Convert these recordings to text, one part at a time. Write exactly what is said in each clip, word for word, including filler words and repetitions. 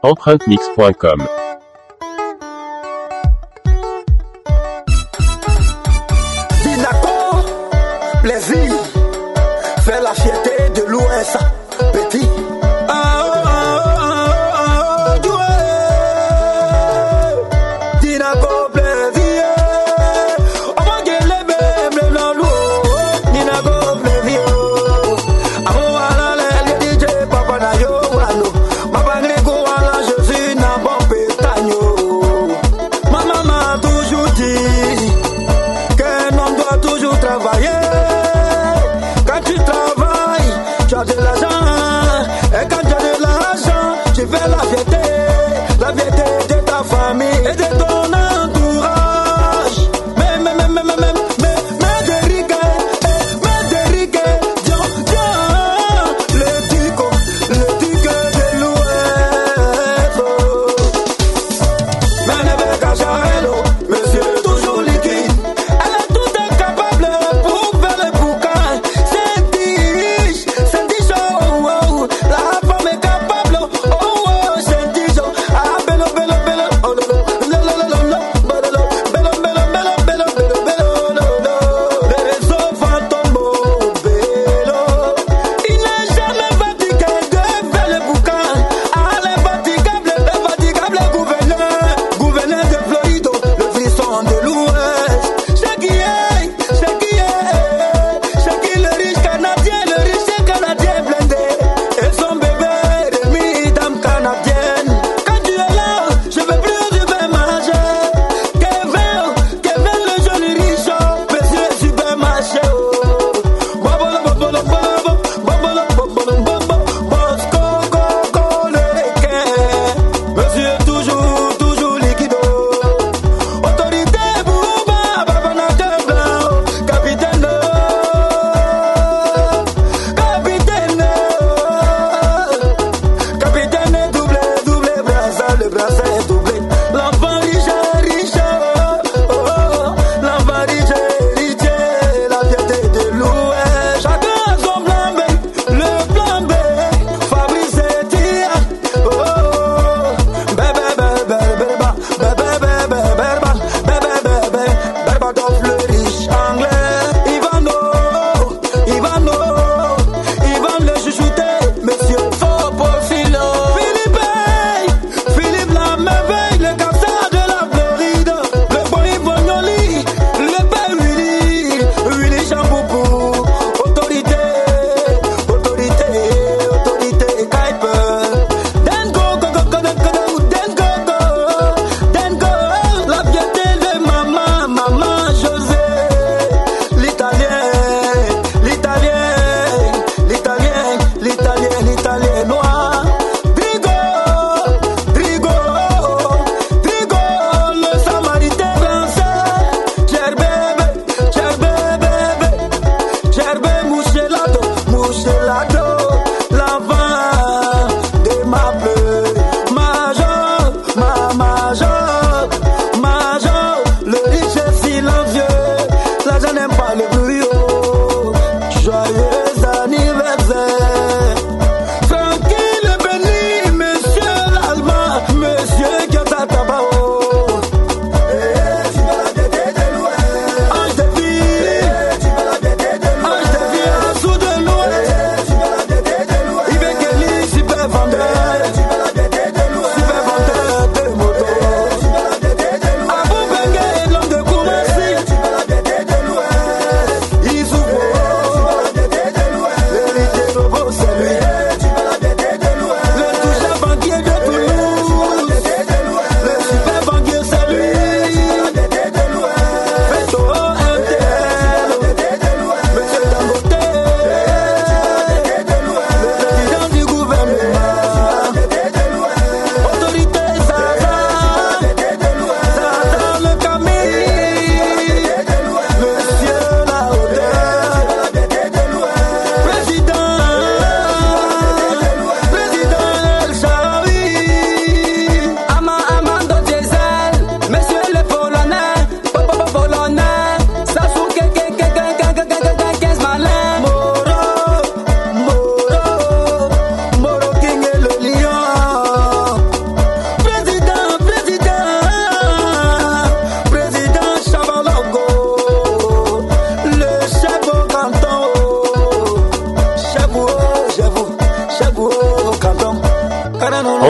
empreinte mix point com. Dinaco, plaisir, faire la fierté de l'Ouest, petit. Ah, oh, oh, oh, oh, oh, Dinaco, plaisir, on va gueuler les bébés blancs, Dinaco, plaisir. Avant, voilà, les D J, papa, na yo, wano, papa, grego, wala, je suis na bon pétagno. Ma maman a toujours dit qu'un homme doit toujours travailler. Quand tu travailles, tu as de l'argent. Et quand tu as de l'argent, tu fais la fierté, la fierté de ta famille et de ton entourage. Mais, mais, mais, mais, mais, mais, mais, mais, de rigueur, mais de rigueur, Dion, Dion, le tico, le tico de l'Ouest. Mais ne veut qu'à Charello, monsieur toujours liquide. Elle est tout incapable pour faire le boucan. C'est diche, c'est diche, oh, oh, la femme est capable, oh, oh, c'est diche, ah, bello, bello, bello, oh, lo, lo, lo, lo, lo, lo, bello, bello, bello, bello, bello, bello, bello, lo, lo, les enfants tombent, bello. Il n'est jamais fatigué de faire le boucan. Ah, l'infatigable, l'infatigable gouverneur, gouverneur de Floride, le frisson de l'Ouest. C'est qui est, c'est qui est, c'est qui le riche Canadien, le riche Canadien blindé. Et son bébé, Rémi, dame canadienne. Quand tu es là, je veux plus du supermarché. Kevin, Kevin le joli riche, monsieur supermarché. Bobolo, bobolo, bobolo, bobolo, bobolo, bobolo, Bosco, Coco, le requin. Monsieur toujours, toujours liquido. Autorité, Bouba, Babanateur blanc. Capitaine, capitaine, capitaine doublé, doublé, brassard, le brassard est doublé. L'enfant riche, riche, oh, oh, l'enfant riche, riche, la fierté de l'Ouest. Chacun son plan B, le plan B, Fabrice Tia, oh, oh,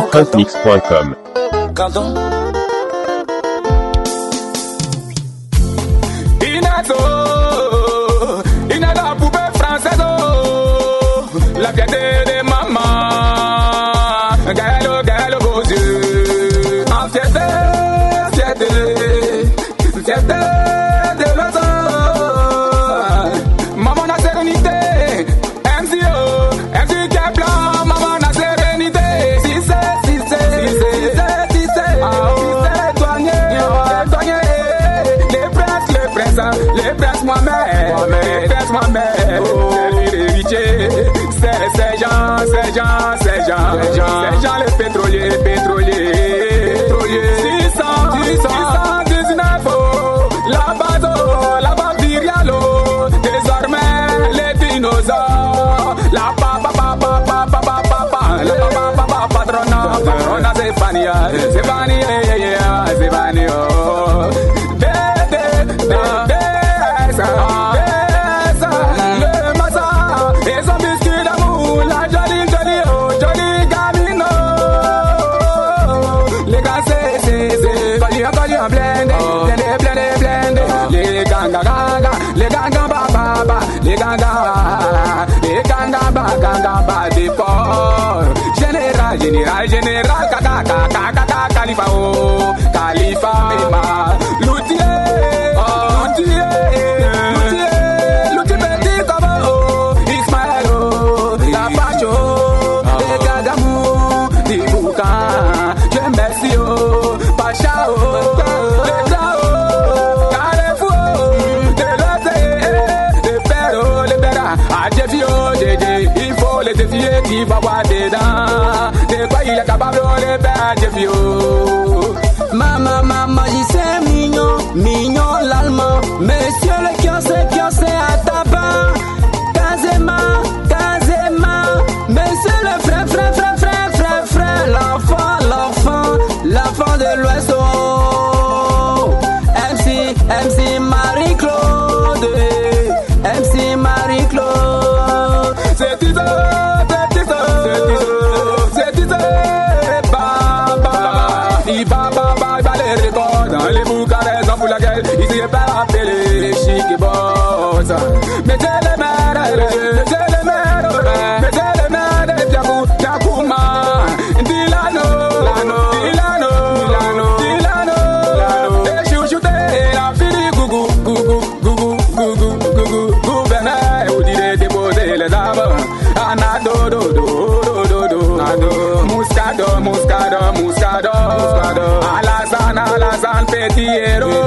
house mix point com. Pardon. Inato, Inada poupée française, la fierté de maman. Gallo, gallo, beaux yeux. En fierté, fierté, fierté de l'autre. Maman la sérénité, M C O, M C qui est blanc, maman la sérénité. Si c'est, si c'est, si c'est, si c'est, si c'est, ah oh, c'est douanier, c'est douanier. Les princes, les princes, les princes moi-même, les princes moi-même. Oh, les héritiers, c'est ces gens, ces gens, ces gens, ces gens, ces gens les pétroliers, pétroliers, pétroliers. six cents, six cent dix-neuf, oh, la base, oh, la base virialo. Désormais, les dinosaures, la papa, papa, papa, papa, papa, la papa, papa, patrona, patrona, c'est Fania, c'est Fania, yeah, yeah, c'est Fania, oh. De, de, de, de, ça, de, ça, le massa, et son biscuit d'amour, la jolie, jolie, oh, jolie gamino. Les gars, c'est, c'est, c'est, collier, collier, blendé, blendé, blendé, blendé, les ganga, ganga, les ganga, ba, ba, ba, les ganga, les ganga, ba, ganga, ba, des porcs. Général, général, général, kaka, kaka, kaka, califa, oh, califa, ma, l'outier, l'outier, l'outier, l'outier petit comme oh, Ismaël, oh, la pacho, les gagamou, des boucans, j'aime Messi, oh, Pacha, oh, les gars, oh, Carrefour, des lotés, des perros, les perras, à Jeffy, oh, Jéjé, il faut les défier qui va boire dedans, de quoi il est capable, les pères, Jeffy, oh. Maman, maman, j'y sais mignon, mignon l'allemand. Monsieur le kiosque, kiosque à tabac. Kazema, Kazema. Monsieur le frère, frère, frère, frère, frère, frère. L'enfant, l'enfant, l'enfant de l'Ouest. Oh. M C, M C Marie-Claude. M C Marie-Claude. C'est Tito, c'est Tito, c'est Tito, c'est Tito, Baba, il va, Baba, il va les records dans les boucs à raison pour laquelle il s'est pas appelé chic et boss. Mettez les mains, mettez les mains, mettez les mains, Diabou, Diabouma, Dilano, Dilano, Dilano, Dilano, et chouchouté, la fille, gougou, gougou, gougou, gougou, gougou, gouverneur, vous direz déposer les armes. Anado, do, do, do, do, do, Muscado, Muscado, Muscado, Muscado, Alazan, Alazan, petit héros,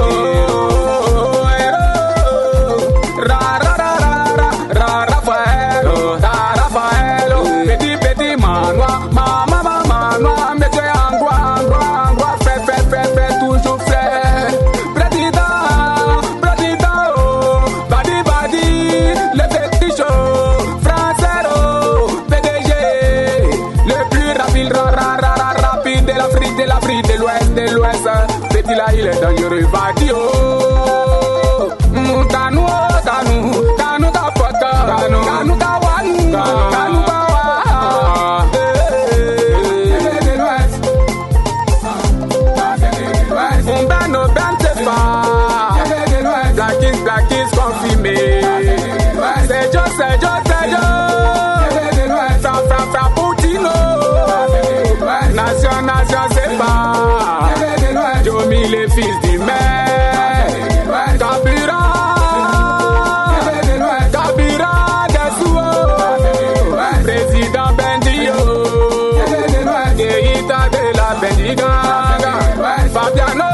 héros, ra, ra, ra, ra, ra, ra, Rafaelo, ra, Rafaelo, petit, petit manoir, mama, mama, manoir, mettez en gloire, en gloire, en gloire, fait, fait, fait, fait, toujours fait, président, président, oh, badi, badi, le petit show, français, P D G, le plus rapide, ra, ra, ra, ra, rapide de l'Afrique, de l'Afrique, de l'Ouest, de l'Ouest. Petit là, il est dangereux, Vadio. Kanu, Kanu, Kanu, Kapota, Kanu, Kanu, Kawanu, Kanu, Kawa. De l'Ouest. On ben, on ben, c'est pas. Black is, Black is confirmé. C'est Joe, c'est Joe, c'est Joe. Nation, nation, c'est pas Jomi, les fils du maire. Carburant, carburant des sous. Président Bendio, Guérita de la Bendiganga. Fabiano,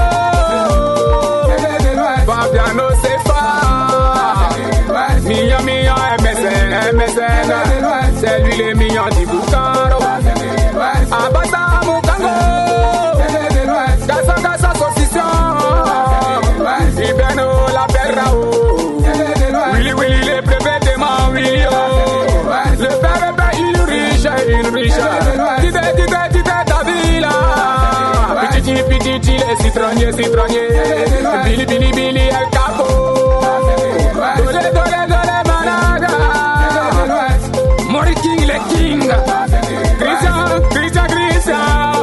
Fabiano, c'est pas million, million, M S N, M S N. C'est lui les millions du Boucaro. Abata Mukango, Gassa Gassa Saucisson, Ibeno la Perrao, Willy Willy les brevets de mon Willy, le père est pas une riche, une riche, Tite Tite Tite Davila, Pititi Pititi les citronniers, citronniers, Billy Billy Billy El Capo, Dole Dole Dole Managa, Mori King le King, Christian Christian Christian.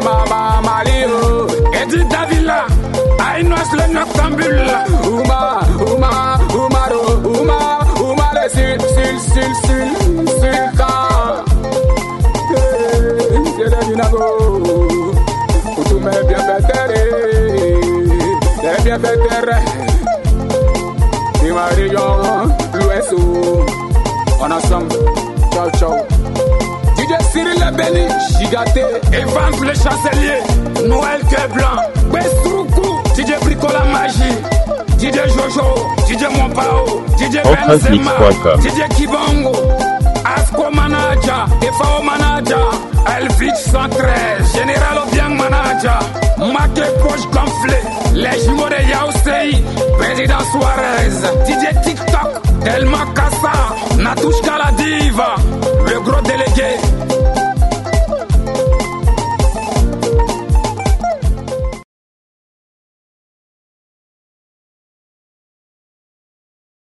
mama Malio, Eddie Davila, Aïnos le noctambule. Uma, Uma, Umaro, Uma, Uma le sul, sul, sul, sul, sultan. C'est le dinago, où tout m'est bien fait terre, c'est bien fait terre. Et ma région, l'Ouest, on ensemble, ciao, ciao. D J Cyril le Béni, Gigaté, Evans le chancelier, Noël Cœur Blanc, Bestroukou, D J Bricola Magie, D J Jojo, D J Mompao, D J Benzema, D J Kibongo, Asko Manager, Defao Manager, Elvich cent treize, Général Obiang Manager, Maké Poche Gonflé, les jumeaux de Yaousei, Président Suarez, D J TikTok, Delma Kassa, Natushka la Diva, le gros délégué,